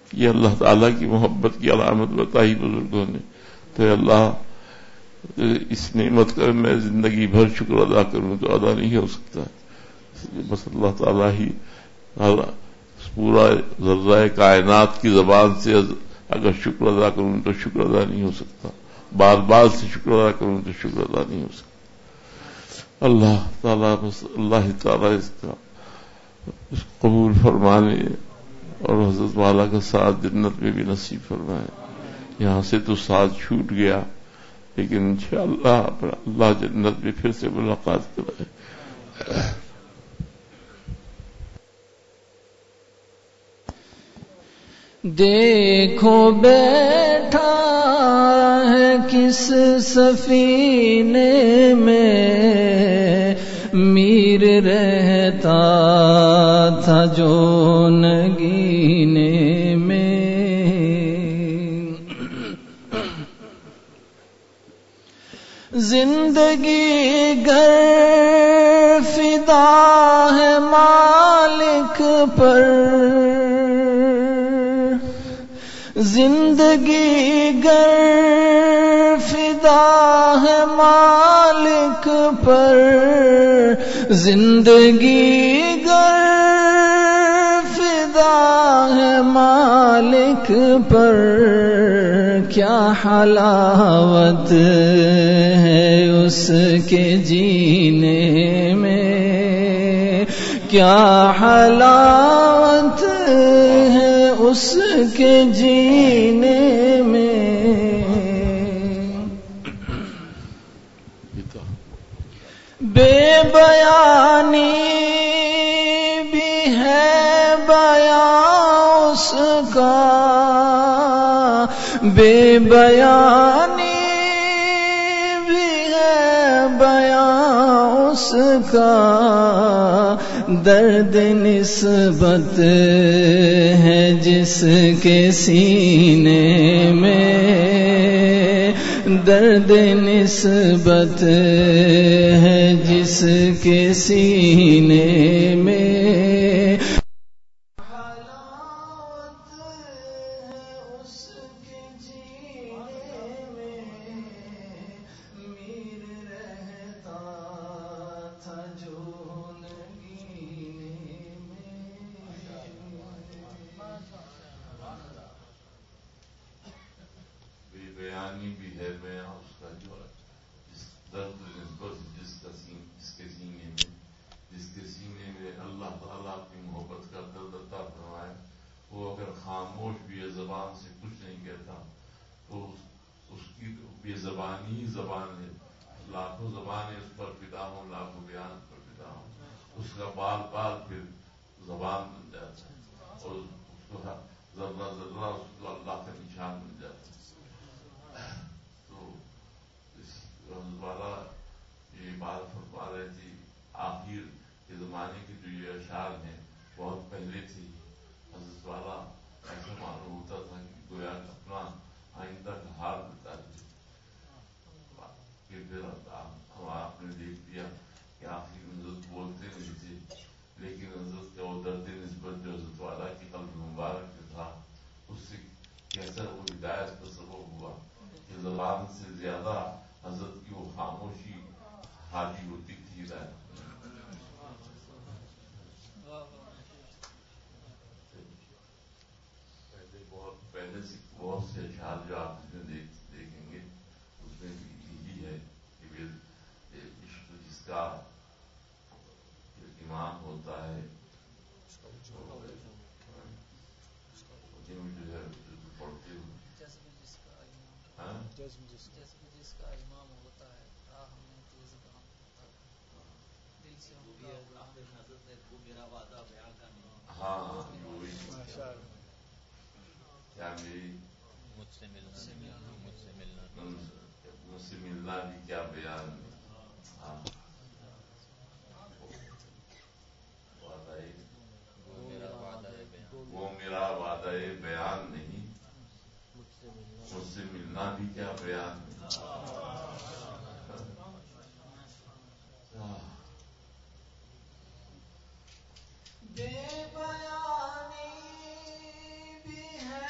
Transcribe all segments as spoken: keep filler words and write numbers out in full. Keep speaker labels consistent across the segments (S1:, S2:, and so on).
S1: یہ اللہ تعالیٰ کی محبت کی علامت بتائی بزرگوں نے. تو اللہ اس نعمت کا میں زندگی بھر شکر ادا کروں تو ادا نہیں ہو سکتا. بس اللہ تعالیٰ ہی پورا ذرہ کائنات کی زبان سے اگر شکر ادا کروں تو شکر ادا نہیں ہو سکتا. بار بار سے شکر ادا کروں تو شکر ادا نہیں ہو سکتا. اللہ تعالیٰ بس اللہ تعالیٰ اس کا اس قبول فرمانے اور حضرت والا کا ساتھ جنت میں بھی نصیب فرمائے. یہاں سے تو ساتھ چھوٹ گیا لیکن انشاءاللہ اللہ جنت میں پھر سے ملاقات کرائے.
S2: دیکھو بیٹھا ہے کس سفینے میں میر رہتا تھا جو نگینے میں. زندگی گر فدا ہے مالک پر، زندگی گر فدا ہے مالک پر، زندگی گر فدا ہے مالک پر، کیا حلاوت ہے اس کے جینے میں، کیا حلاوت ہے اس کے جینے میں. بے بیانی بھی ہے بیان اس کا، بے بیانی بھی ہے بیان اس کا، درد نسبت ہے جس کے سینے میں، درد نسبت ہے جس کے سینے میں، حلاوت ہے اس کے جینے میں، میر رہتا تھا جو نگینے میں.
S1: بے بیانی بھی ہے بیان اس کا جو جس درد نسبت جس کا سین جس کے سینے میں، جس کے سینے میں اللہ تعالیٰ کی محبت کا درد عطا فرمائے. وہ اگر خاموش بھی ہے زبان سے کچھ نہیں کہتا تو اس کی بے زبانی زبان ہے. لاکھوں زبانیں اس پر فدا ہوں، لاکھوں بیان پر فدا ہوں، اس کا بال بال پھر زبان بن جاتا ہے اور اس کو ذرہ ذرہ اس کو اللہ کا نشان بن جاتا ہے. تو اس والا یہ بات فرما رہے تھی آخر کے زمانے کی جو یہ اشعار ہیں بہت پہلے تھی. حضرت والا ایسا معلوم ہوتا تھا کہ گویا اپنا آئندہ کا حال بتا دیا. پھر ہم آپ نے دیکھ لیا کہ آخر حضرت بولتے نہیں تھے لیکن حضرت کا وہ درد نسبت جو حضرت والا کی قلب مبارک میں تھا اس سے کیسا وہ ہدایت کا سبب ہوا کہ زبان سے زیادہ حضرت کی وہ خاموشی حاجی ہوتی تھی ہدایت. پہلے بہت پہلے سے بہت سے اشعار جو آپ اس میں دیکھیں گے اس میں یہی ہے کہ عشق جس کا امام ہوتا ہے جو ہے پڑھتے ہوئے
S2: جس کا امام ہوتا ہے ہم نے تیز کام ہوتا ہے دل سے میرا وعدہ بیان کا نہیں.
S1: ہاں وہی کیا میری
S2: مجھ سے ملنا مجھ سے ملنا
S1: مجھ سے ملنا بھی کیا بیان. ہاں وہ میرا وعدہ بیان نہیں، مجھ سے ملنا بھی کیا بیان.
S2: بے بیانی بھی ہے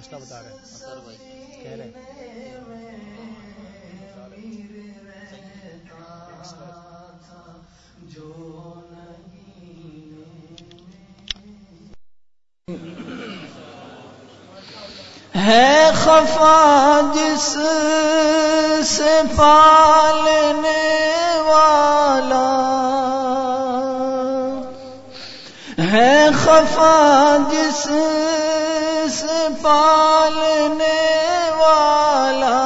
S3: مسئلہ بتا رہے ہیں
S2: اثر بھائی
S3: کہہ رہے ہیں
S4: ہے خفا جس سے پالنے والا، ہے خفا جس سے پالنے والا،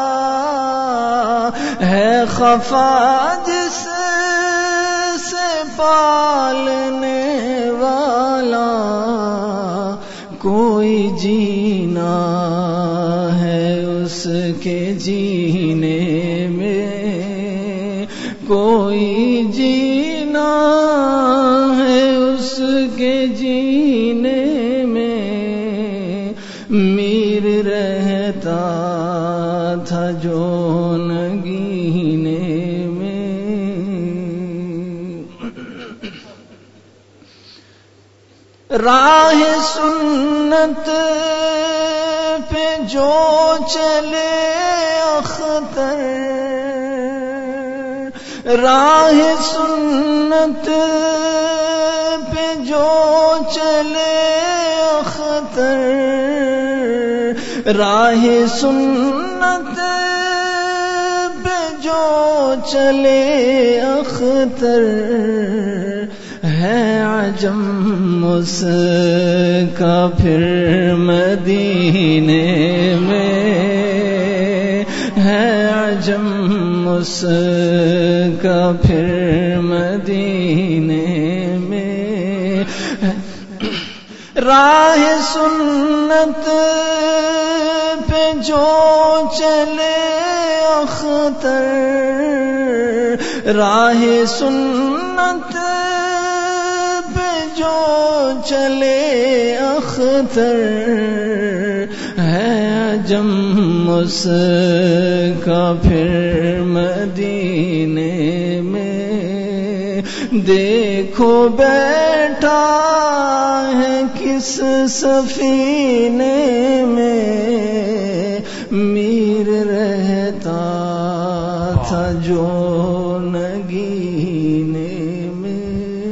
S4: ہے خفا جس سے پالنے والا، کوئی جینا ہے اس کے جینے میں، کوئی جینا ہے اس کے جینے میں، میر رہتا تھا جو نگینے میں، راہ سنت پہ جو چلے اختر، راہ سنت پہ جو چلے اختر، راہ سنت پہ جو چلے اختر، ہے عجم اس کا پھر مدینے میں، ہے عجم اس کا پھر مدینے میں، راہ سنت پہ جو چلے اختر، راہ سنت جو چلے اختر، ہے عجم اس کا پھر مدینے میں، دیکھو بیٹھا ہے کس سفینے میں، میر رہتا تھا جو نگینے میں۔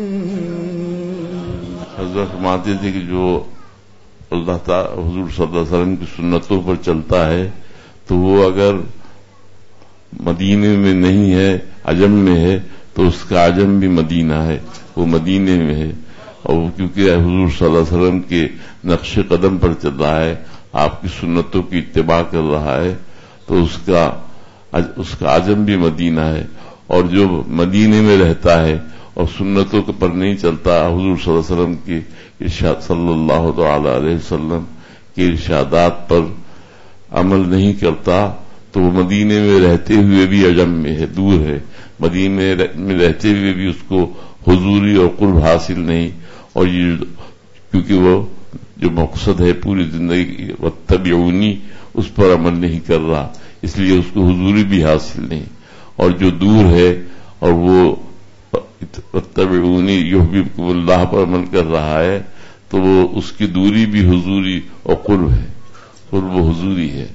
S1: حضرت فرماتے تھے کہ جو اللہ تعالی حضور صلی اللہ علیہ وسلم کی سنتوں پر چلتا ہے تو وہ اگر مدینے میں نہیں ہے، عجم میں ہے، تو اس کا عجم بھی مدینہ ہے، وہ مدینے میں ہے، اور کیونکہ حضور صلی اللہ علیہ وسلم کے نقش قدم پر چل رہا ہے، آپ کی سنتوں کی اتباع کر رہا ہے، تو اس کا اس کا عجم بھی مدینہ ہے، اور جو مدینے میں رہتا ہے اور سنتوں پر نہیں چلتا، حضور صلی اللہ علیہ وسلم کی ارشاد صلی اللہ تعالی علیہ وسلم کے ارشادات پر عمل نہیں کرتا، تو وہ مدینے میں رہتے ہوئے بھی عجم میں ہے، دور ہے، مدینے میں رہتے ہوئے بھی اس کو حضوری اور قرب حاصل نہیں، اور یہ کیونکہ وہ جو مقصد ہے پوری زندگی واتبعونی اس پر عمل نہیں کر رہا، اس لیے اس کو حضوری بھی حاصل نہیں، اور جو دور ہے اور وہ واتبعونی یحببکم اللہ پر عمل کر رہا ہے، تو وہ اس کی دوری بھی حضوری اور قرب ہے، قرب و حضوری ہے۔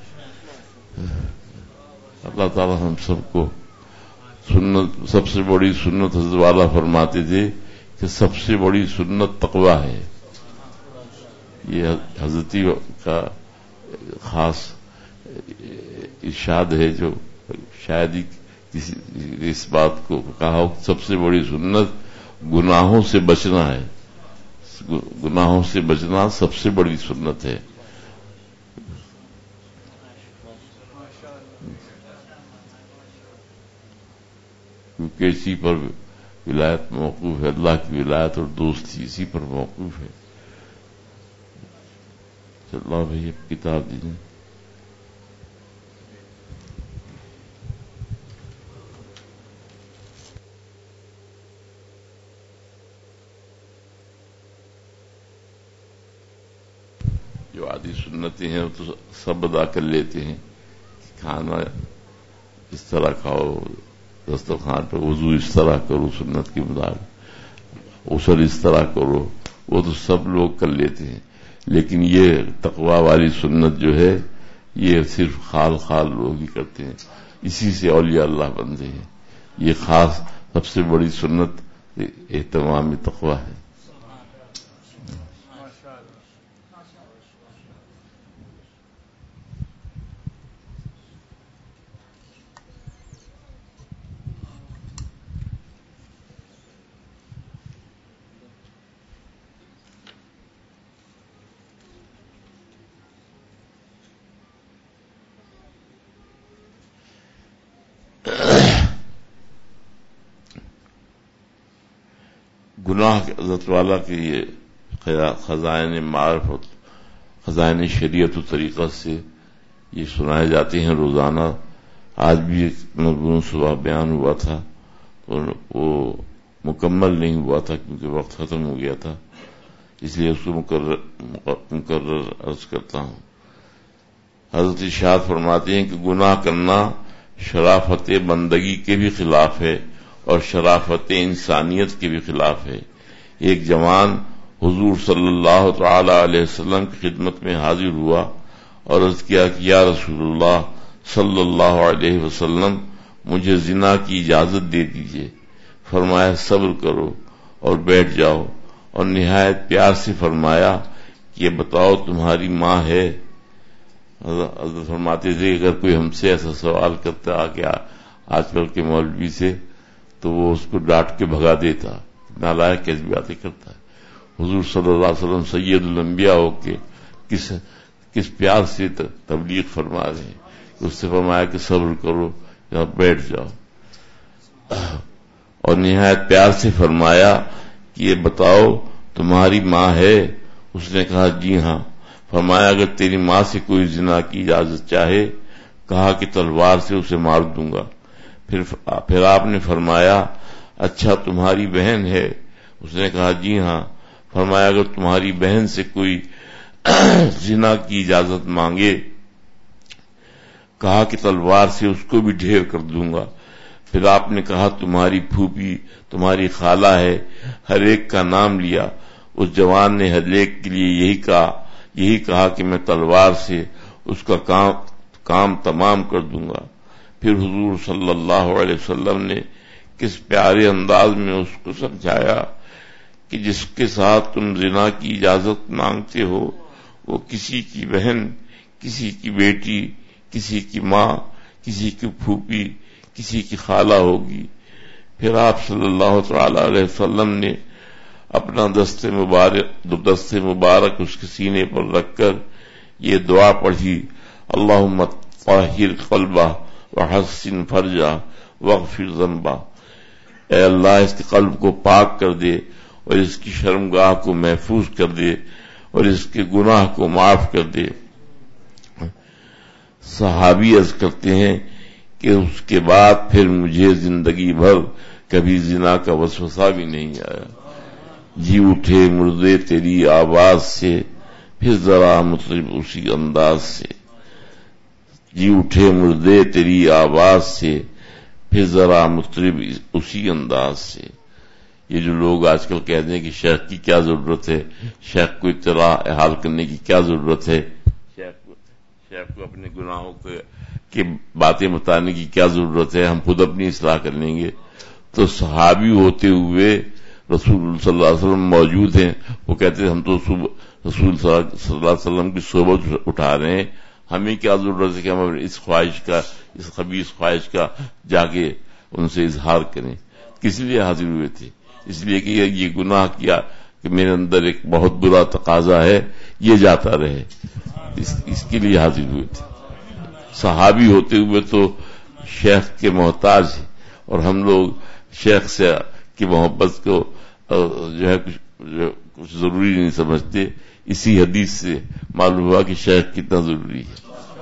S1: اللہ تعالی ہم سب کو سنت، سب سے بڑی سنت حضرت والا فرماتے تھے کہ سب سے بڑی سنت تقوی ہے، یہ حضرتی کا خاص ارشاد ہے، جو شاید ہی کسی اس بات کو کہا ہو، سب سے بڑی سنت گناہوں سے بچنا ہے، گناہوں سے بچنا سب سے بڑی سنت ہے۔ کیونکہ اسی پر ولایت موقوف ہے، اللہ کی ولایت اور دوستی اسی پر موقوف ہے۔ اللہ بھائی کتاب دیجیے۔ جو عادی سنتیں ہیں وہ تو سب ادا کر لیتے ہیں، کھانا اس طرح کھاؤ، دسترخوان پہ وضو اس طرح کرو، سنت کے مطابق غسل اس طرح کرو، وہ تو سب لوگ کر لیتے ہیں، لیکن یہ تقوی والی سنت جو ہے یہ صرف خال خال لوگ ہی کرتے ہیں، اسی سے اولیاء اللہ بنتے ہیں. یہ خاص سب سے بڑی سنت اہتمام تقوی ہے. گناہ کے عزت والا کے یہ خزائن معرفت، خزائن شریعت و طریقہ سے یہ سنائے جاتے ہیں روزانہ. آج بھی ایک مضمون صبح بیان ہوا تھا اور وہ مکمل نہیں ہوا تھا کیونکہ وقت ختم ہو گیا تھا، اس لیے اس کو مقرر مقرر عرض کرتا ہوں. حضرت ارشاد فرماتے ہیں کہ گناہ کرنا شرافت بندگی کے بھی خلاف ہے اور شرافت انسانیت کے بھی خلاف ہے. ایک جوان حضور صلی اللہ تعالی علیہ وسلم کی خدمت میں حاضر ہوا اور عرض کیا کہ یا رسول اللہ صلی اللہ علیہ وسلم مجھے زنا کی اجازت دے دیجیے. فرمایا صبر کرو اور بیٹھ جاؤ، اور نہایت پیار سے فرمایا کہ یہ بتاؤ تمہاری ماں ہے؟ حضرت فرماتے تھے اگر کوئی ہم سے ایسا سوال کرتا آ کے آج کل کے مولوی سے تو وہ اس کو ڈانٹ کے بھگا دیتا، نالائق کیسی باتیں کرتا ہے. حضور صلی اللہ علیہ وسلم سید الانبیاء ہو کے کس کس پیار سے تبلیغ فرما رہے ہیں. اس سے فرمایا کہ صبر کرو یا بیٹھ جاؤ، اور نہایت پیار سے فرمایا کہ یہ بتاؤ تمہاری ماں ہے؟ اس نے کہا جی ہاں. فرمایا اگر تیری ماں سے کوئی زنا کی اجازت چاہے کہا کہ تلوار سے اسے مار دوں گا. پھر پھر آپ نے فرمایا اچھا تمہاری بہن ہے؟ اس نے کہا جی ہاں. فرمایا اگر تمہاری بہن سے کوئی زنا کی اجازت مانگے کہا کہ تلوار سے اس کو بھی ڈھیر کر دوں گا. پھر آپ نے کہا تمہاری پھوپھی، تمہاری خالہ ہے، ہر ایک کا نام لیا. اس جوان نے ہر ایک کے لیے یہی کہا یہی کہا کہ میں تلوار سے اس کا کام کام تمام کر دوں گا. پھر حضور صلی اللہ علیہ وسلم نے کس پیارے انداز میں اس کو سمجھایا کہ جس کے ساتھ تم زنا کی اجازت مانگتے ہو وہ کسی کی بہن، کسی کی بیٹی، کسی کی ماں، کسی کی پھوپھی، کسی کی خالہ ہوگی. پھر آپ صلی اللہ تعالی علیہ وسلم نے اپنا دست مبارک دست مبارک اس کے سینے پر رکھ کر یہ دعا پڑھی اللہم طاہر قلبہ وحسن فرجہ واغفر ذنبہ. اے اللہ اس کے قلب کو پاک کر دے اور اس کی شرمگاہ کو محفوظ کر دے اور اس کے گناہ کو معاف کر دے. صحابی عرض کرتے ہیں کہ اس کے بعد پھر مجھے زندگی بھر کبھی زنا کا وسوسہ بھی نہیں آیا. جی اٹھے مردے تیری آواز سے پھر ذرا مطرب اسی انداز سے. جی اٹھے مردے تیری آواز سے پھر ذرا مطرب اسی انداز سے. یہ جو لوگ آج کل کہتے ہیں کہ شیخ کی کیا ضرورت ہے، شیخ کو اطلاع حال کرنے کی کیا ضرورت ہے، شیخ کو شیخ کو اپنے گناہوں کی باتیں بتانے کی کیا ضرورت ہے، ہم خود اپنی اصلاح کر لیں گے. تو صحابی ہوتے ہوئے رسول صلی اللہ علیہ وسلم موجود ہیں، وہ کہتے ہیں ہم تو رسول صلی اللہ علیہ وسلم کی صحبت اٹھا رہے ہیں، ہمیں کیا ضرورت ہے کہ ہم اس خواہش کا اس خبیث خواہش کا جا کے ان سے اظہار کریں. کس لیے حاضر ہوئے تھے؟ اس لیے کہ یہ گناہ کیا کہ میرے اندر ایک بہت برا تقاضا ہے یہ جاتا رہے، اس, اس کے لیے حاضر ہوئے تھے. صحابی ہوتے ہوئے تو شیخ کے محتاج ہیں، اور ہم لوگ شیخ سے کی محبت کو جو ہے کچھ, جو کچھ ضروری نہیں سمجھتے. اسی حدیث سے معلوم ہوا کہ شیخ کتنا ضروری ہے.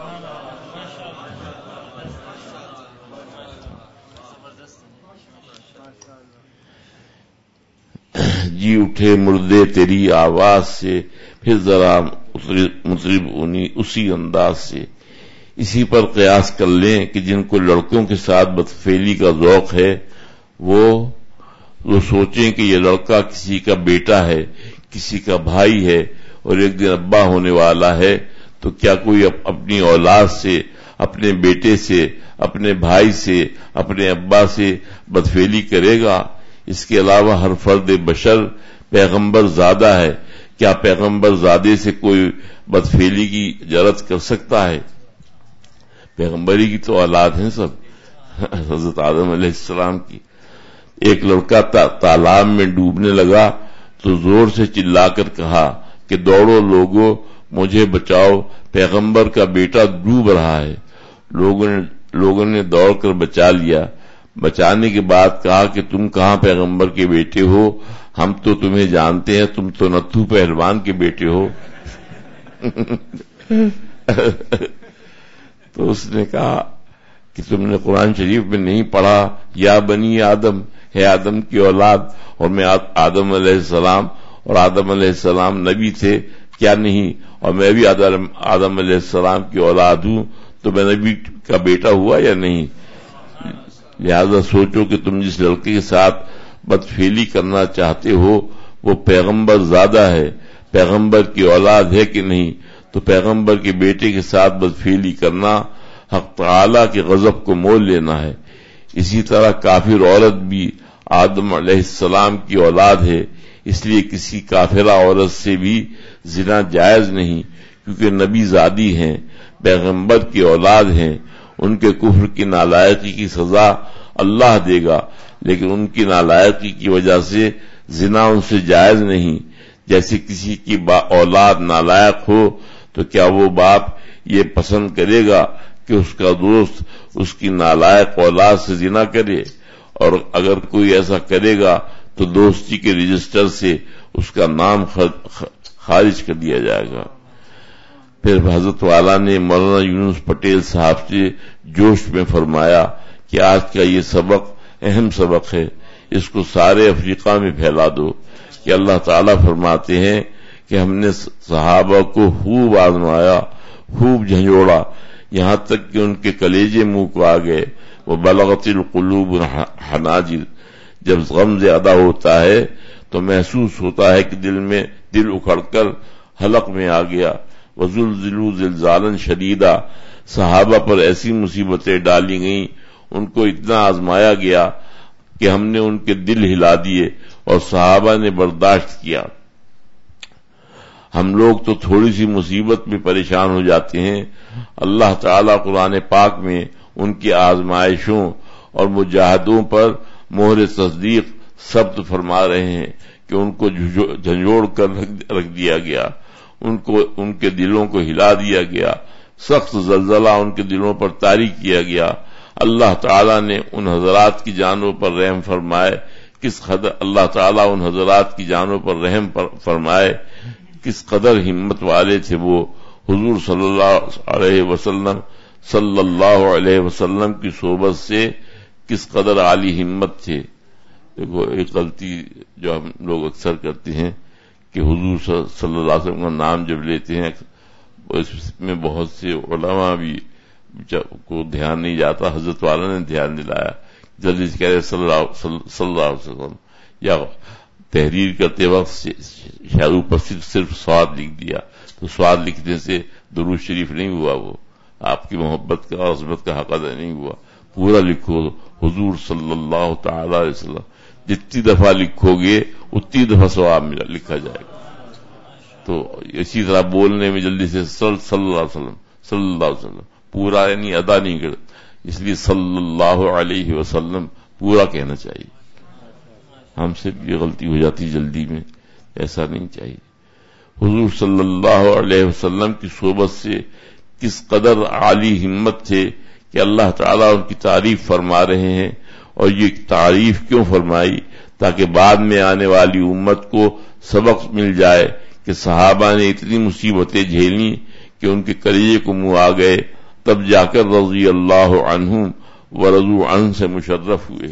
S1: جی اٹھے مردے تیری آواز سے پھر ذرا مطرب اسی انداز سے. اسی پر قیاس کر لیں کہ جن کو لڑکوں کے ساتھ بدفعلی کا ذوق ہے وہ وہ سوچیں کہ یہ لڑکا کسی کا بیٹا ہے، کسی کا بھائی ہے، اور ایک دن ابا ہونے والا ہے، تو کیا کوئی اپنی اولاد سے، اپنے بیٹے سے، اپنے بھائی سے، اپنے ابا سے بدفعلی کرے گا؟ اس کے علاوہ ہر فرد بشر پیغمبر زادہ ہے، کیا پیغمبر زادے سے کوئی بدفعلی کی جرات کر سکتا ہے؟ پیغمبری کی تو اولاد ہیں سب، حضرت آدم علیہ السلام کی۔ ایک لڑکا تالاب میں ڈوبنے لگا تو زور سے چلا کر کہا کہ دوڑو لوگو، مجھے بچاؤ، پیغمبر کا بیٹا ڈوب رہا ہے۔ لوگوں نے لوگوں نے دوڑ کر بچا لیا۔ بچانے کے بعد کہا کہ تم کہاں پیغمبر کے بیٹے ہو؟ ہم تو تمہیں جانتے ہیں، تم تو نتھو پہلوان کے بیٹے ہو۔ تو اس نے کہا کہ تم نے قرآن شریف میں نہیں پڑھا یا بنی آدم، ہے آدم کی اولاد، اور میں آدم علیہ السلام، اور آدم علیہ السلام نبی تھے کیا نہیں؟ اور میں بھی آدم آدم علیہ السلام کی اولاد ہوں، تو میں نبی کا بیٹا ہوا یا نہیں؟ لہذا سوچو کہ تم جس لڑکے کے ساتھ بدفعلی کرنا چاہتے ہو وہ پیغمبر زادہ ہے، پیغمبر کی اولاد ہے کہ نہیں؟ تو پیغمبر کے بیٹے کے ساتھ بدفعلی کرنا حق تعالی کے غضب کو مول لینا ہے۔ اسی طرح کافر عورت بھی آدم علیہ السلام کی اولاد ہے، اس لیے کسی کافرہ عورت سے بھی زنا جائز نہیں، کیونکہ نبی زادی ہیں، پیغمبر کی اولاد ہیں۔ ان کے کفر کی نالائقی کی سزا اللہ دے گا، لیکن ان کی نالائقی کی وجہ سے زنا ان سے جائز نہیں۔ جیسے کسی کی با اولاد نالائق ہو تو کیا وہ باپ یہ پسند کرے گا کہ اس کا دوست اس کی نالائق اولاد سے زنا کرے؟ اور اگر کوئی ایسا کرے گا تو دوستی کے رجسٹر سے اس کا نام خارج کر دیا جائے گا۔ پھر حضرت والا نے مولانا یونس پٹیل صاحب سے جوش میں فرمایا کہ آج کا یہ سبق اہم سبق ہے، اس کو سارے افریقہ میں پھیلا دو، کہ اللہ تعالیٰ فرماتے ہیں کہ ہم نے صحابہ کو خوب آزمایا، خوب جھنجھوڑا، یہاں تک کہ ان کے کلیجے منہ کو آ گئے۔ وہ بلغت القلوب حناجر، جب غم زیادہ ہوتا ہے تو محسوس ہوتا ہے کہ دل میں دل اکھڑ کر حلق میں آ گیا۔ وزلزلوا زلزالا شدیدا، صحابہ پر ایسی مصیبتیں ڈالی گئیں، ان کو اتنا آزمایا گیا کہ ہم نے ان کے دل ہلا دیے اور صحابہ نے برداشت کیا۔ ہم لوگ تو تھوڑی سی مصیبت میں پریشان ہو جاتے ہیں۔ اللہ تعالیٰ قرآن پاک میں ان کی آزمائشوں اور مجاہدوں پر مہر تصدیق ثبت فرما رہے ہیں کہ ان کو جھنجھوڑ کر رکھ دیا گیا، ان کو ان کے دلوں کو ہلا دیا گیا، سخت زلزلہ ان کے دلوں پر طاری کیا گیا۔ اللہ تعالیٰ نے ان حضرات کی جانوں پر رحم فرمائے، کس قدر اللہ تعالیٰ ان حضرات کی جانوں پر رحم فرمائے، کس قدر ہمت والے تھے وہ۔ حضور صلی اللہ علیہ وسلم صلی اللہ علیہ وسلم کی صحبت سے کس قدر عالی ہمت تھے۔ دیکھو ایک غلطی جو ہم لوگ اکثر کرتے ہیں کہ حضور صلی اللہ علیہ وسلم کا نام جب لیتے ہیں اس میں بہت سے علماء بھی کو دھیان نہیں جاتا، حضرت والا نے دھیان دلایا، جلدی سے کہہ رہے صلی اللہ صلی اللہ علیہ وسلم، یا تحریر کرتے وقت شاید اوپر صرف صرف سواد لکھ دیا، تو سواد لکھنے سے درود شریف نہیں ہوا، وہ آپ کی محبت کا عظمت کا حق ادا نہیں ہوا۔ پورا لکھو حضور صلی اللہ تعالی علیہ وسلم، جتنی دفعہ لکھو گے اتنی دفعہ ثواب لکھا جائے گا۔ تو اسی طرح بولنے میں جلدی سے صلی اللہ علیہ وسلم صلی اللہ علیہ وسلم پورا یعنی ادا نہیں کرتا، اس لیے صلی اللہ علیہ وسلم پورا کہنا چاہیے۔ ہم سے بھی غلطی ہو جاتی جلدی میں، ایسا نہیں چاہیے۔ حضور صلی اللہ علیہ وسلم کی صحبت سے کس قدر عالی ہمت تھے کہ اللہ تعالیٰ ان کی تعریف فرما رہے ہیں، اور یہ تعریف کیوں فرمائی؟ تاکہ بعد میں آنے والی امت کو سبق مل جائے کہ صحابہ نے اتنی مصیبتیں جھیلیں کہ ان کے کلیجے کو منہ آ گئے، تب جا کر رضی اللہ عنہم ورضوا عنہ سے مشرف ہوئے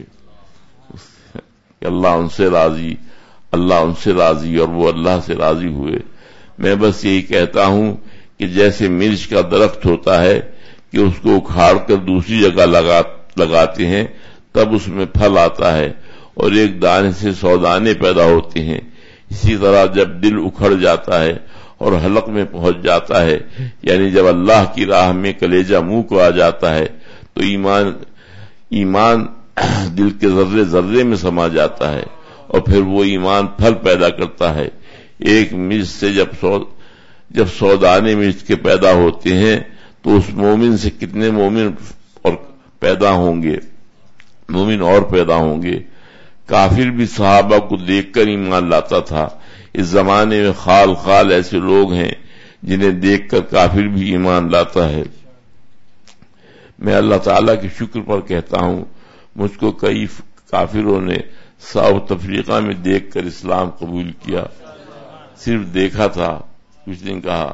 S1: کہ اللہ ان سے راضی، اللہ ان سے راضی اور وہ اللہ سے راضی ہوئے۔ میں بس یہی کہتا ہوں کہ جیسے مرچ کا درخت ہوتا ہے کہ اس کو اکھاڑ کر دوسری جگہ لگا لگاتے ہیں تب اس میں پھل آتا ہے، اور ایک دانے سے سو دانے پیدا ہوتے ہیں، اسی طرح جب دل اکھڑ جاتا ہے
S3: اور حلق میں پہنچ جاتا ہے، یعنی جب اللہ کی راہ میں کلیجہ منہ کو آ جاتا ہے تو ایمان ایمان دل کے ذرے ذرے میں سما جاتا ہے، اور پھر وہ ایمان پھل پیدا کرتا ہے۔ ایک مرچ سے جب سو جب سو دانے مرچ کے پیدا ہوتے ہیں تو اس مومن سے کتنے مومن اور پیدا ہوں گے مومن اور پیدا ہوں گے۔ کافر بھی صحابہ کو دیکھ کر ایمان لاتا تھا۔ اس زمانے میں خال خال ایسے لوگ ہیں جنہیں دیکھ کر کافر بھی ایمان لاتا ہے۔ میں اللہ تعالیٰ کے شکر پر کہتا ہوں، مجھ کو کئی کافروں نے ساؤتھ افریقہ میں دیکھ کر اسلام قبول کیا۔ صرف دیکھا تھا، کچھ دن کہا،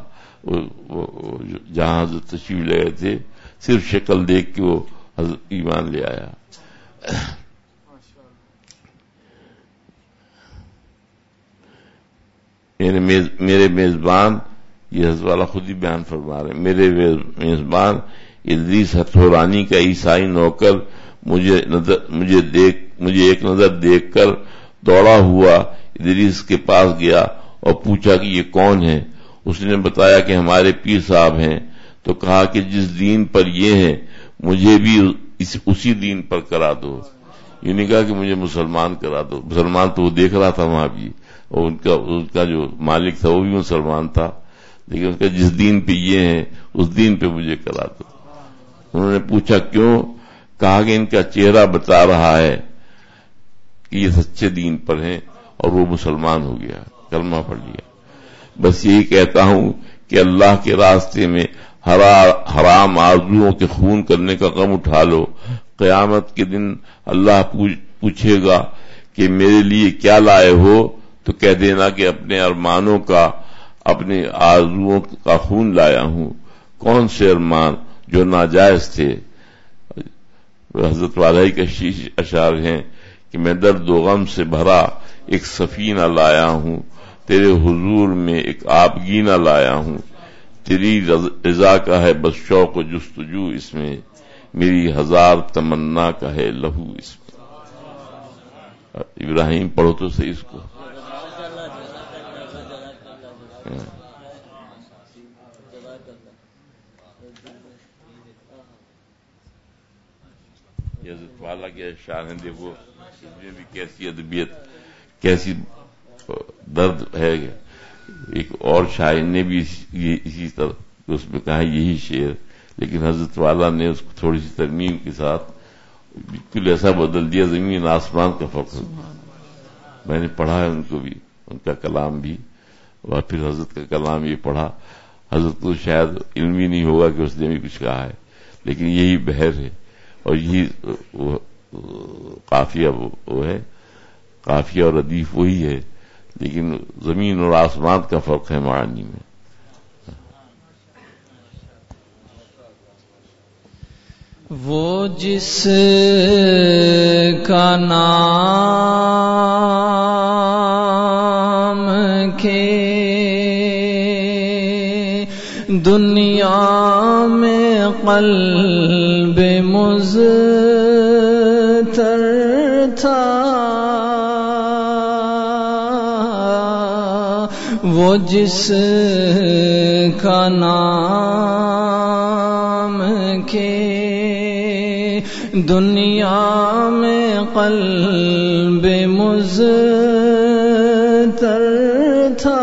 S3: جہاں حضرت تشریف لے گئے تھے، صرف شکل دیکھ کے وہ ایمان لے آیا۔ میرے میزبان، یہ حضرت والا خود ہی بیان فرما رہے ہیں، میرے میزبان ادریس ہتھورانی کا عیسائی نوکر مجھے نظر مجھے دیکھ مجھے ایک نظر دیکھ کر دوڑا ہوا ادریس کے پاس گیا اور پوچھا کہ یہ کون ہے؟ اس نے بتایا کہ ہمارے پیر صاحب ہیں۔ تو کہا کہ جس دین پر یہ ہیں مجھے بھی اس اسی دین پر کرا دو۔ یہ نہیں کہا کہ مجھے مسلمان کرا دو، مسلمان تو وہ دیکھ رہا تھا وہاں بھی، اور ان کا ان کا جو مالک تھا وہ بھی مسلمان تھا، لیکن اس کا جس دین پہ یہ ہیں اس دین پہ مجھے کرا دو۔ انہوں نے پوچھا کیوں؟ کہا کہ ان کا چہرہ بتا رہا ہے کہ یہ سچے دین پر ہیں، اور وہ مسلمان ہو گیا، کلمہ پڑھ لیا۔ بس یہی کہتا ہوں کہ اللہ کے راستے میں حرام آرزوؤں کے خون کرنے کا غم اٹھا لو۔ قیامت کے دن اللہ پوچھے گا کہ میرے لیے کیا لائے ہو، تو کہہ دینا کہ اپنے ارمانوں کا، اپنے آرزوؤں کا خون لایا ہوں۔ کون سے ارمان جو ناجائز تھے؟ حضرت والا کا شیش اشعار ہیں کہ میں درد و غم سے بھرا ایک سفینہ لایا ہوں، تیرے حضور میں ایک آبگینہ لایا ہوں، تیری رضا کا ہے بس شوق و جستجو اس میں، میری ہزار تمنا کا ہے لہو اس میں۔ ابراہیم پڑھو تو صحیح اس کو۔ یہ حضرت والا کے اشعار ہیں، دیکھو اس میں بھی کیسی ادبیت، کیسی درد ہے۔ ایک اور شاعر نے بھی اسی طرح اس میں کہا یہی شعر، لیکن حضرت والا نے اس کو تھوڑی سی ترمیم کے ساتھ بالکل ایسا بدل دیا، زمین آسمان کا فرق۔ میں نے پڑھا ہے ان کو بھی، ان کا کلام بھی، اور پھر حضرت کا کلام یہ پڑھا۔ حضرت کو شاید علم ہی نہیں ہوگا کہ اس نے بھی کچھ کہا ہے، لیکن یہی بحر ہے، اور یہی قافیہ وہ ہے، قافیہ اور ردیف وہی ہے، لیکن زمین اور آسمان کا فرق ہے معانی میں۔
S4: وہ جس کا نام کے دنیا میں قلب مضطر تھا، وہ جس کا نام کے دنیا میں قلب مضطر تھا،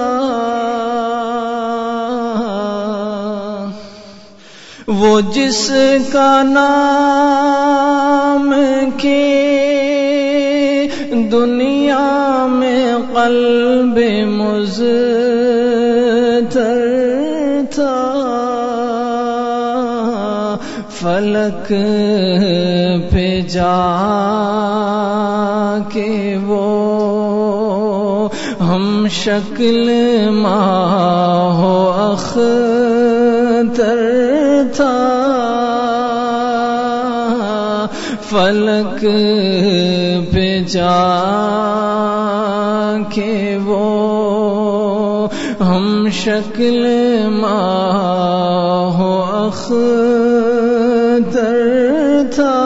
S4: وہ جس کا نام کے دنیا میں قلب مضطر تھا، فلک پہ جا کے وہ ہم شکل ماہ و اختر تھا، فلک پہ جا کے وہ ہم شکل ماہ و اختر تھا۔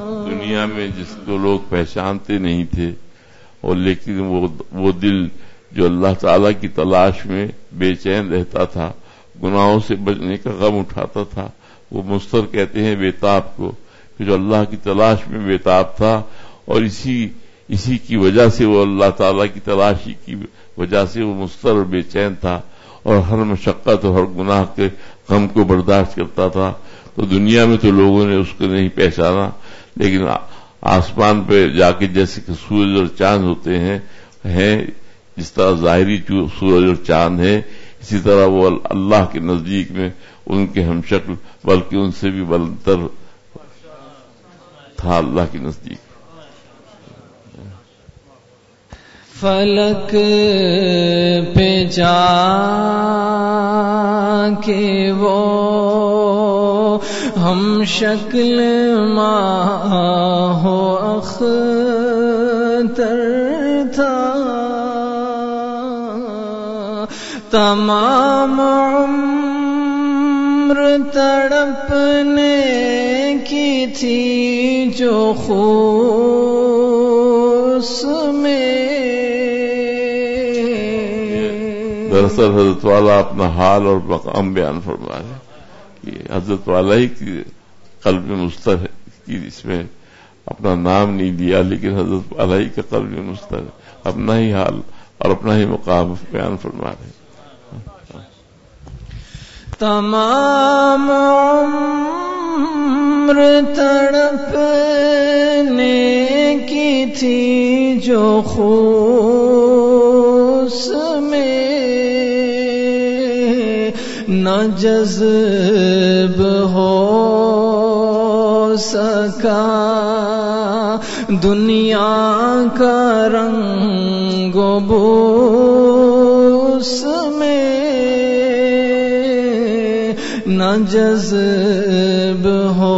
S3: دنیا میں جس کو لوگ پہچانتے نہیں تھے، اور لیکن وہ وہ دل جو اللہ تعالیٰ کی تلاش میں بے چین رہتا تھا، گناہوں سے بچنے کا غم اٹھاتا تھا، وہ مستر کہتے ہیں بیتاب کو، کہ جو اللہ کی تلاش میں بیتاب تھا، اور اسی اسی کی وجہ سے وہ اللہ تعالیٰ کی تلاشی کی وجہ سے وہ مستر اور بے چین تھا، اور ہر مشقت اور ہر گناہ کے غم کو برداشت کرتا تھا۔ تو دنیا میں تو لوگوں نے اس کو نہیں پہچانا، لیکن آسمان پہ جا کے جیسے کہ سورج اور چاند ہوتے ہیں ہیں جس طرح ظاہری سورج اور چاند ہے، اسی طرح وہ اللہ کے نزدیک میں ان کے ہم شکل، بلکہ ان سے بھی بلندر تھا اللہ کے نزدیک۔
S4: فلک پہ جا کے وہ ہم شکل ماہ و اختر تھا، تمام عمر تڑپنے کی تھی جو خوش میں۔
S3: دراصل حضرت والا اپنا حال اور مقام بیان فرما ہے کہ حضرت والا ہی کی قلب مستر ہے، کہ اس میں اپنا نام نہیں دیا، لیکن حضرت والا ہی کا قلب مستر ہے، اپنا ہی حال اور اپنا ہی مقام بیان فرما رہے ہیں۔
S4: تمام عمر تڑپنے کی تھی جو خوش میں، نہ جذب ہو سکا دنیا کا رنگ و بو اس میں، نہ جذب ہو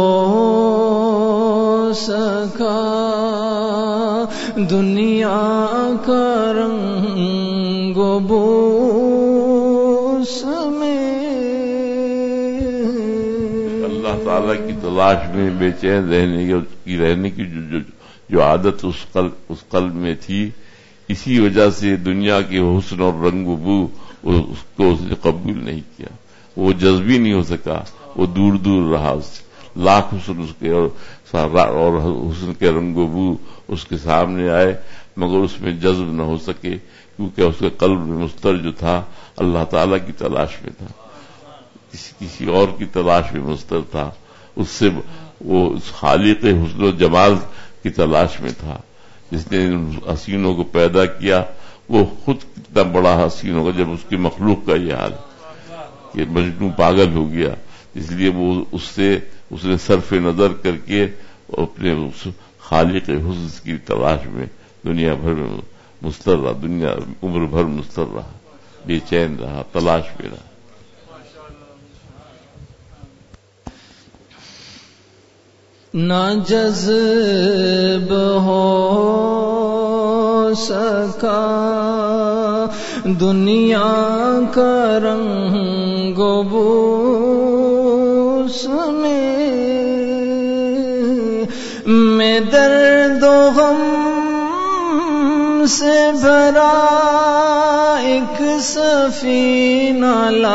S4: سکا دنیا کا رنگ و بو اس میں۔
S3: اللہ تعالیٰ کی تلاش میں بے چین رہنے کی رہنے کی جو, جو, جو عادت اس قلب, اس قلب میں تھی، اسی وجہ سے دنیا کے حسن اور رنگ و بو اس کو اس نے قبول نہیں کیا، وہ جذبی نہیں ہو سکا، وہ دور دور رہا اس سے، لاکھ حسن اس کے اور اور حسن کے رنگ و بو اس کے سامنے آئے، مگر اس میں جذب نہ ہو سکے، کیونکہ اس کے قلب میں مستر جو تھا اللہ تعالیٰ کی تلاش میں تھا، کسی کسی اور کی تلاش میں مستر تھا، اس سے وہ اس خالق حسن و جمال کی تلاش میں تھا، جس نے حسینوں کو پیدا کیا، وہ خود کتنا بڑا حسین ہوگا جب اس کی مخلوق کا یہ حال کہ مجنون پاگل ہو گیا، اس لیے وہ اس سے اس نے صرف نظر کر کے اپنے اس خالق حسن کی تلاش میں دنیا بھر میں مستر رہا، دنیا عمر بھر مستر رہا، بے چین رہا، تلاش میں رہا۔
S4: نہ جذب ہو سکا دنیا کا رنگ و بو اس میں، میں درد و غم سے بھرا ایک سفینہ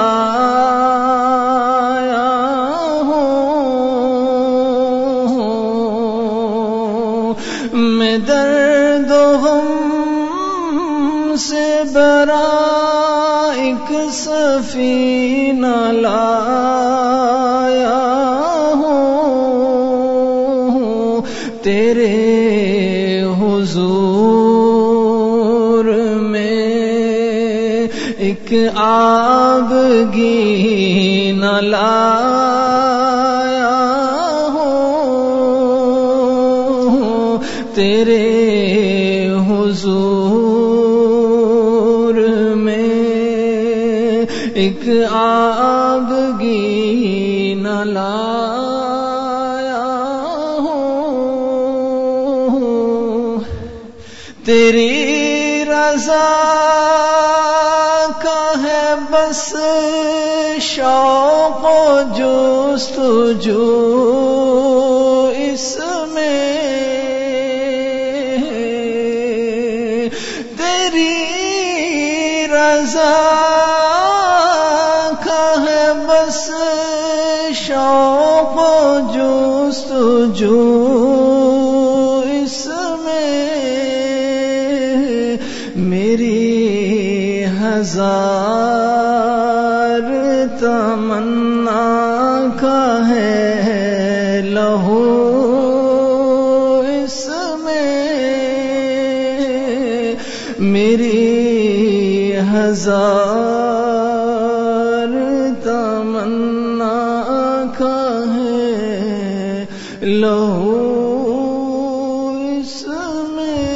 S4: لایا ہوں، میں درد و غم سے بھرا ایک سفینہ لایا ہوں، تیرے حضور میں ایک آبگی نہ لایا ہوں، تیرے حضور میں ایک آبگی نہ لایا ہوں، تیری رضا کا ہے بس شوق و جستجو اس میں، تیری رضا کا ہے بس شوق و جستجو اس میں، میری ہزار تمنا کا ہے لہو اس میں، میری ہزار تمنا کا ہے لہو اس میں۔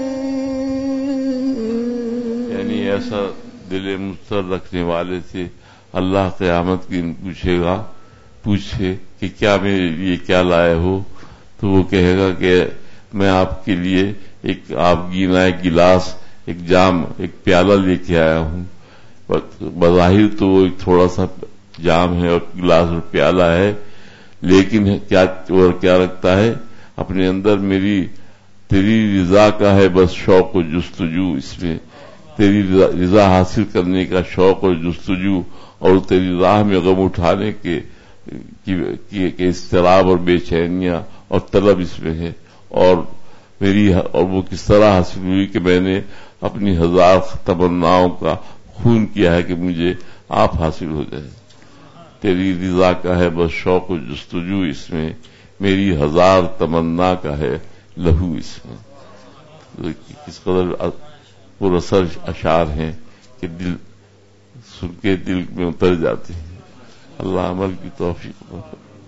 S3: یعنی ایسا دل مضطر رکھنے والے سے اللہ قیامت کے دن پوچھے گا، پوچھے کہ کیا میرے لیے کیا لائے ہو، تو وہ کہے گا کہ میں آپ کے لیے ایک آپ گینا ایک گلاس، ایک جام، ایک پیالہ لے کے آیا ہوں۔ بظاہر تو وہ ایک تھوڑا سا جام ہے اور گلاس اور پیالہ ہے، لیکن کیا اور کیا رکھتا ہے اپنے اندر؟ میری تیری رضا کا ہے بس شوق و جستجو اس میں، تیری رضا حاصل کرنے کا شوق اور جستجو، اور تیری راہ میں غم اٹھانے کے کہ اضطراب اور بے چینیاں اور طلب اس میں ہے۔ اور میری اور وہ کس طرح حاصل ہوئی کہ میں نے اپنی ہزار تمناؤں کا خون کیا ہے کہ مجھے آپ حاصل ہو جائے۔ تیری رضا کا ہے بس شوق و جستجو اس میں، میری ہزار تمنا کا ہے لہو اس میں۔ کس قدر پر اثر اشعار ہیں کہ دل سن کے دل میں اتر جاتے ہیں۔ اللہ عمل کی توفیق دے۔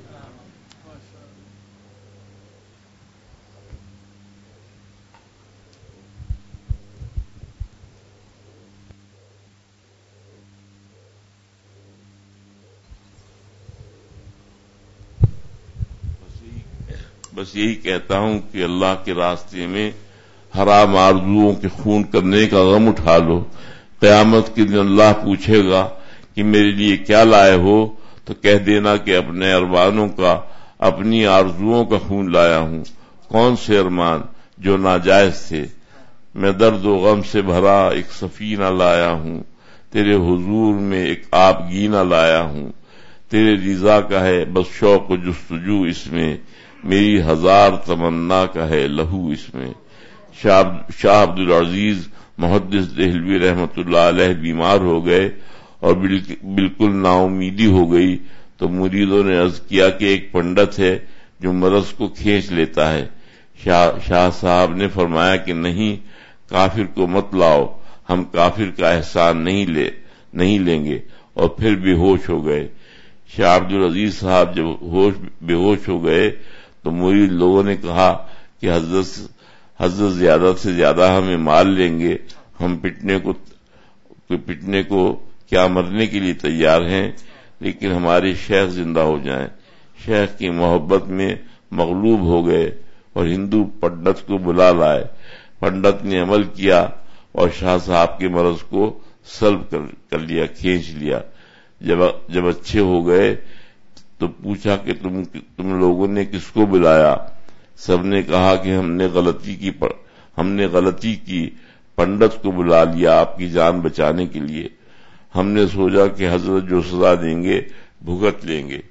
S3: بس یہی کہتا ہوں کہ اللہ کے راستے میں حرام آرزوؤں کے خون کرنے کا غم اٹھا لو۔ قیامت کے دن اللہ پوچھے گا کہ میرے لیے کیا لائے ہو، تو کہہ دینا کہ اپنے ارمانوں کا، اپنی آرزوؤں کا خون لایا ہوں۔ کون سے ارمان جو ناجائز تھے؟ میں درد و غم سے بھرا ایک سفینہ لایا ہوں، تیرے حضور میں ایک آب گینا لایا ہوں۔ تیرے رضا کا ہے بس شوق و جستجو اس میں، میری ہزار تمنا کا ہے لہو اس میں۔ شاہ عبد العزیز محدث دہلوی رحمت اللہ علیہ بیمار ہو گئے اور بالکل نا امیدی ہو گئی، تو مریدوں نے عرض کیا کہ ایک پنڈت ہے جو مرض کو کھینچ لیتا ہے۔ شاہ, شاہ صاحب نے فرمایا کہ نہیں، کافر کو مت لاؤ، ہم کافر کا احسان نہیں لے نہیں لیں گے، اور پھر بے ہوش ہو گئے۔ شاہ عبد العزیز صاحب جب ہوش بے ہوش ہو گئے تو مرید لوگوں نے کہا کہ حضرت حضرت زیادہ سے زیادہ ہمیں مال لیں گے، ہم پٹنے کو پٹنے کو کیا مرنے کے لیے تیار ہیں، لیکن ہمارے شیخ زندہ ہو جائیں۔ شیخ کی محبت میں مغلوب ہو گئے اور ہندو پنڈت کو بلا لائے۔ پنڈت نے عمل کیا اور شاہ صاحب کے مرض کو سلب کر, کر لیا کھینچ لیا۔ جب جب اچھے ہو گئے تو پوچھا کہ تم تم لوگوں نے کس کو بلایا؟ سب نے کہا کہ ہم نے غلطی کی ہم نے غلطی کی پنڈت کو بلا لیا آپ کی جان بچانے کے لیے۔ ہم نے سوچا کہ حضرت جو سزا دیں گے بھگت لیں گے۔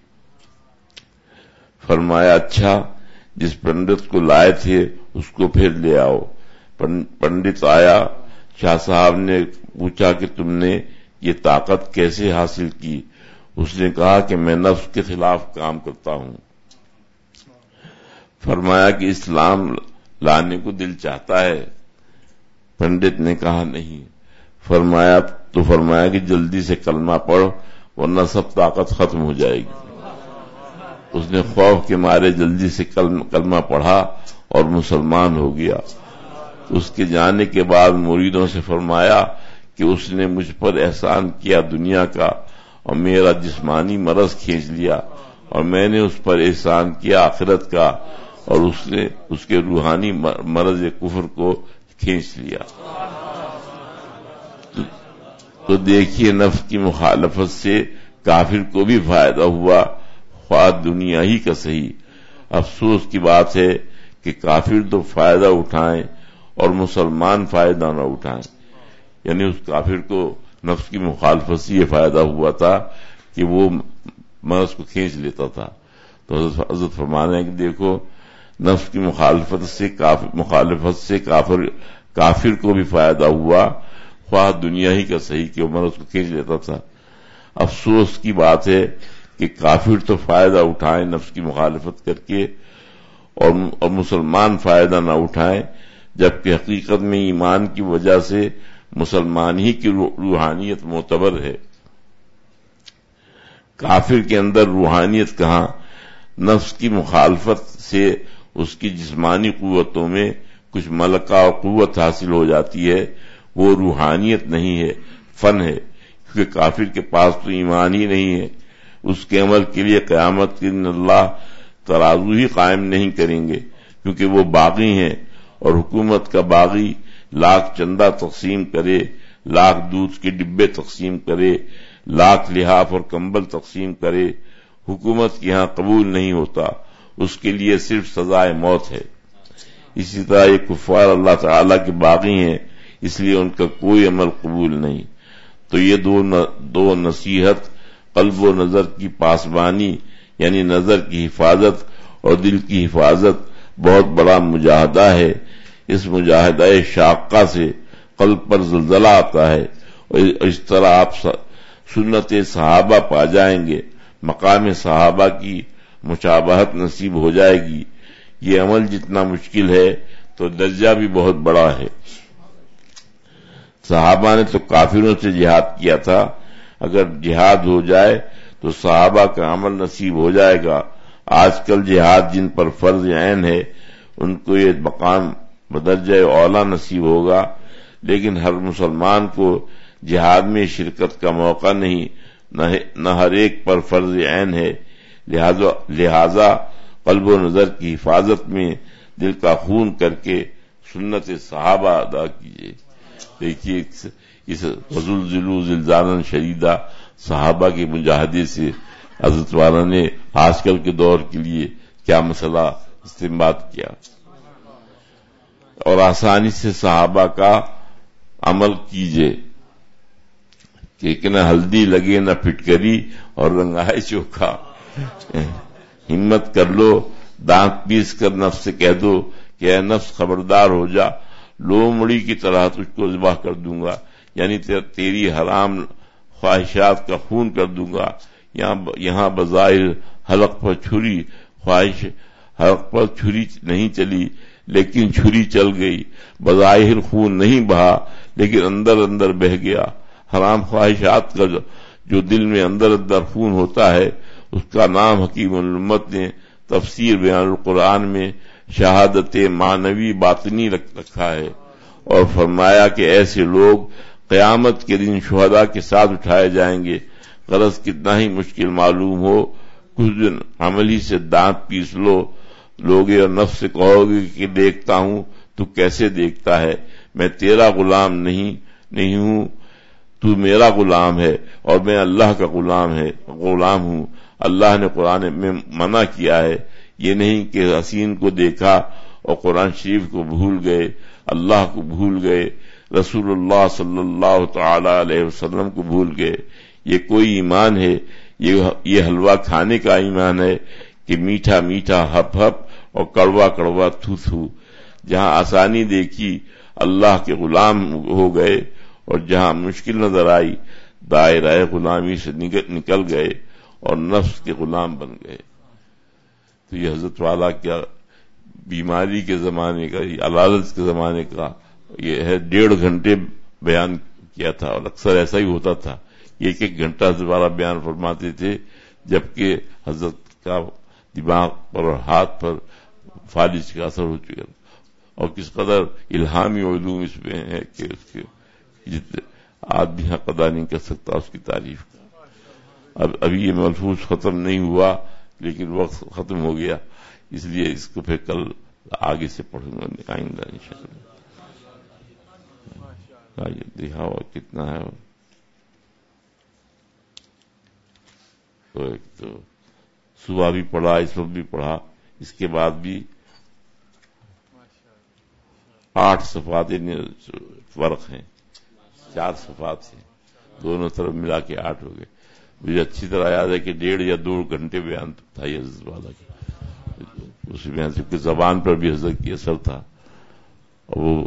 S3: فرمایا اچھا، جس پنڈت کو لائے تھے اس کو پھر لے آؤ۔ پنڈت آیا۔ شاہ صاحب نے پوچھا کہ تم نے یہ طاقت کیسے حاصل کی؟ اس نے کہا کہ میں نفس کے خلاف کام کرتا ہوں۔ فرمایا کہ اسلام لانے کو دل چاہتا ہے؟ پنڈت نے کہا نہیں۔ فرمایا تو فرمایا کہ جلدی سے کلمہ پڑھ ورنہ سب طاقت ختم ہو جائے گی۔ اس نے خوف کے مارے جلدی سے کلمہ پڑھا اور مسلمان ہو گیا۔ اس کے جانے کے بعد مریدوں سے فرمایا کہ اس نے مجھ پر احسان کیا دنیا کا اور میرا جسمانی مرض کھینچ لیا، اور میں نے اس پر احسان کیا آخرت کا اور اس نے اس کے روحانی مرض کفر کو کھینچ لیا۔ تو دیکھیے نفس کی مخالفت سے کافر کو بھی فائدہ ہوا، خواہ دنیا ہی کا صحیح۔ افسوس کی بات ہے کہ کافر تو فائدہ اٹھائیں اور مسلمان فائدہ نہ اٹھائیں۔ یعنی اس کافر کو نفس کی مخالفت سے یہ فائدہ ہوا تھا کہ وہ مرض کو کھینچ لیتا تھا. تو حضرت حضرت فرمانے ہیں کہ دیکھو نفس کی مخالفت سے کافر مخالفت سے کافر کافر کو بھی فائدہ ہوا، خواہ دنیا ہی کا صحیح کہ وہ مرض کو کھینچ لیتا تھا. افسوس کی بات ہے کہ کافر تو فائدہ اٹھائیں نفس کی مخالفت کر کے اور اور مسلمان فائدہ نہ اٹھائیں، جبکہ حقیقت میں ایمان کی وجہ سے مسلمان ہی کی روحانیت معتبر ہے. کافر کے اندر روحانیت کہاں؟ نفس کی مخالفت سے اس کی جسمانی قوتوں میں کچھ ملکہ و قوت حاصل ہو جاتی ہے، وہ روحانیت نہیں ہے، فن ہے. کیونکہ کافر کے پاس تو ایمان ہی نہیں ہے. اس کے عمل کے لیے قیامت کے دن اللہ ترازو ہی قائم نہیں کریں گے، کیونکہ وہ باغی ہیں، اور حکومت کا باغی لاکھ چندہ تقسیم کرے، لاکھ دودھ کے ڈبے تقسیم کرے، لاکھ لحاف اور کمبل تقسیم کرے، حکومت کے ہاں قبول نہیں ہوتا. اس کے لیے صرف سزائے موت ہے. اسی طرح یہ کفار اللہ تعالی کے باغی ہیں، اس لیے ان کا کوئی عمل قبول نہیں. تو یہ دو دو نصیحت، قلب و نظر کی پاسبانی یعنی نظر کی حفاظت اور دل کی حفاظت بہت بڑا مجاہدہ ہے. اس مجاہدہ شاقہ سے قلب پر زلزلہ آتا ہے، اور اس طرح آپ سنت صحابہ پا جائیں گے، مقام صحابہ کی مشابہت نصیب ہو جائے گی. یہ عمل جتنا مشکل ہے تو درجہ بھی بہت بڑا ہے. صحابہ نے تو کافروں سے جہاد کیا تھا، اگر جہاد ہو جائے تو صحابہ کا عمل نصیب ہو جائے گا. آج کل جہاد جن پر فرض عین ہے ان کو یہ مقام بدرجہ اولا نصیب ہوگا، لیکن ہر مسلمان کو جہاد میں شرکت کا موقع نہیں، نہ ہر ایک پر فرض عین ہے. لہذا لہذا قلب و نظر کی حفاظت میں دل کا خون کر کے سنت صحابہ ادا کیجیے. دیکھیے اس وزلزلوا زلزالا شدیدا صحابہ کے مجاہدے سے حضرت والا نے آج کل کے دور کے لیے کیا مسئلہ استنباط کیا، اور آسانی سے صحابہ کا عمل کیجیے کہ نہ ہلدی لگے نہ پھٹکری اور رنگائے چوکھا. ہمت کر لو، دانت پیس کر نفس سے کہہ دو کہ اے نفس خبردار ہو جا، لومڑی کی طرح تجھ کو ذبح کر دوں گا، یعنی تیری حرام خواہشات کا خون کر دوں گا. یہاں بظاہر حلق پر چھری خواہش حلق پر چھری نہیں چلی لیکن چھری چل گئی. بظاہر خون نہیں بہا لیکن اندر اندر بہ گیا. حرام خواہشات کا جو دل میں اندر اندر خون ہوتا ہے اس کا نام حکیم الامت نے تفسیر بیان القرآن میں شہادت معنوی باطنی رکھا ہے، اور فرمایا کہ ایسے لوگ قیامت کے دن شہداء کے ساتھ اٹھائے جائیں گے. غرض کتنا ہی مشکل معلوم ہو، کچھ دن عملی سے دانت پیس لو لوگے اور نفس سے کہو گے کہ دیکھتا ہوں تو کیسے دیکھتا ہے، میں تیرا غلام نہیں نہیں ہوں، تو میرا غلام ہے اور میں اللہ کا غلام ہے غلام ہوں. اللہ نے قرآن میں منع کیا ہے، یہ نہیں کہ حسین کو دیکھا اور قرآن شریف کو بھول گئے، اللہ کو بھول گئے، رسول اللہ صلی اللہ تعالی علیہ وسلم کو بھول گئے. یہ کوئی ایمان ہے؟ یہ یہ حلوہ کھانے کا ایمان ہے کہ میٹھا میٹھا ہپ ہپ اور کڑوا کڑوا تھو تھو. جہاں آسانی دیکھی اللہ کے غلام ہو گئے، اور جہاں مشکل نظر آئی دائرہ غلامی سے نکل گئے اور نفس کے غلام بن گئے. تو یہ حضرت والا کیا بیماری کے زمانے کا، یہ علالت کے زمانے کا یہ ہے. ڈیڑھ گھنٹے بیان کیا تھا، اور اکثر ایسا ہی ہوتا تھا، ایک ایک گھنٹہ حضرت والا بیان فرماتے تھے، جبکہ حضرت کا دماغ پر اور ہاتھ پر فالج کا اثر ہو چکا تھا. اور کس قدر الہامی علوم اس میں ہے کہ اس کے جتنے آدمی حق ادا نہیں کر سکتا اس کی تعریف کا. اب ابھی یہ ملفوظ ختم نہیں ہوا لیکن وقت ختم ہو گیا، اس لیے اس کو پھر کل آگے سے پڑھوں گا آئندہ انشاءاللہ. دیکھا ہوا کتنا ہے. تو ایک تو صبح بھی پڑھا، اس وقت بھی پڑھا، اس کے بعد بھی آٹھ صفحات فرق ہیں. چار صفحات تھے، دونوں طرف ملا کے آٹھ ہو گئے. مجھے اچھی طرح یاد ہے کہ ڈیڑھ یا دو گھنٹے بیان تھا یہ حضرت والا کا. اس بیان سے زبان پر بھی حضرت کی اثر تھا. اور وہ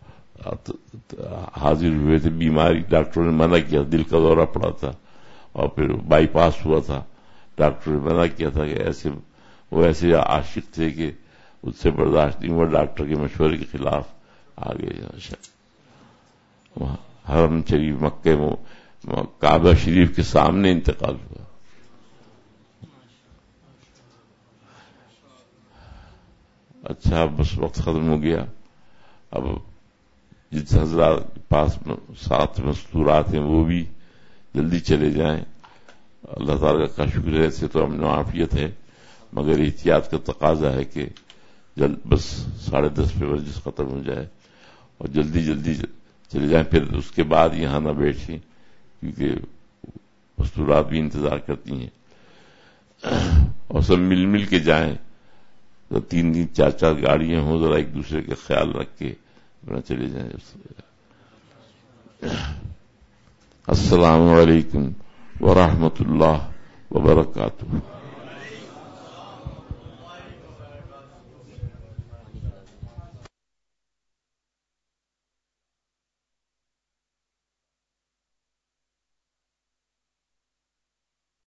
S3: حاضر ہوئے تھے، بیماری ڈاکٹروں نے منع کیا، دل کا دورہ پڑا تھا اور پھر بائی پاس ہوا تھا. ڈاکٹر نے منع کیا تھا کہ ایسے وہ ایسے عاشق تھے کہ اس سے برداشت نہیں ہوا، ڈاکٹر کے مشورے کے خلاف آ گئے. حرم شریف مکے کعبہ شریف کے سامنے انتقال ہوا. اچھا بس وقت ختم ہو گیا. اب جس حضرات کے پاس سات مستورات ہیں وہ بھی جلدی چلے جائیں. اللہ تعالیٰ کا شکر ہے، ایسے تو امن و عافیت ہے، مگر احتیاط کا تقاضا ہے کہ جلد بس ساڑھے دس پہ ورزش ختم ہو جائے اور جلدی جلدی چلے جائیں. پھر اس کے بعد یہاں نہ بیٹھیں کیونکہ مستورات بھی انتظار کرتی ہیں. اور سب مل مل کے جائیں، تو تین تین چار چار گاڑیاں ہوں، ذرا ایک دوسرے کا خیال رکھ کے اپنا چلے جائیں. السلام علیکم ورحمۃ اللہ وبرکاتہ.